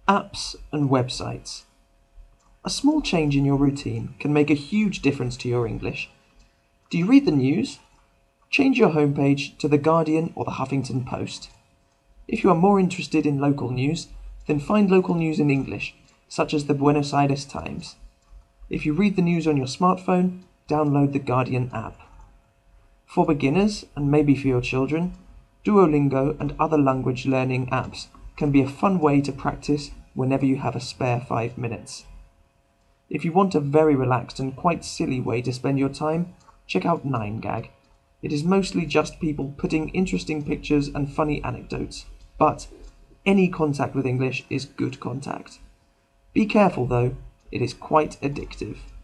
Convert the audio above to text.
Apps and websites. A small change in your routine can make a huge difference to your English. Do you read the news? Change your homepage to The Guardian or The Huffington Post. If you are more interested in local news, then find local news in English, such as the Buenos Aires Times. If you read the news on your smartphone, download the Guardian app. For beginners, and maybe for your children, Duolingo and other language learning apps can be a fun way to practice whenever you have a spare 5 minutes. If you want a very relaxed and quite silly way to spend your time, check out 9gag. It is mostly just people putting interesting pictures and funny anecdotes, but any contact with English is good contact. Be careful though, it is quite addictive.